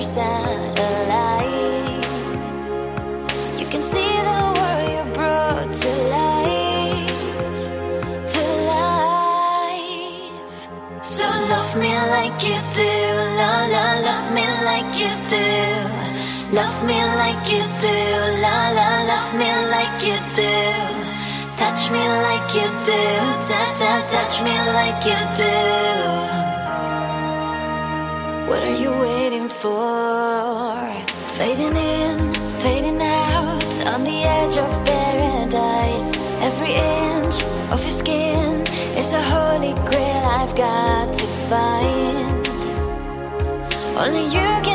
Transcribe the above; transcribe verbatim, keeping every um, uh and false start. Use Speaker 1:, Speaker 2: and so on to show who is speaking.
Speaker 1: our satellites. You can see the world you brought to life, to life. So love me like you do, la la, love me like you do. Love me like you do, la la, love me like you do. Touch me like you do, ta ta, touch me like you do. What are you waiting for? Fading in, fading out, on the edge of paradise. Every inch of your skin is a holy grail I've got to find. Only you can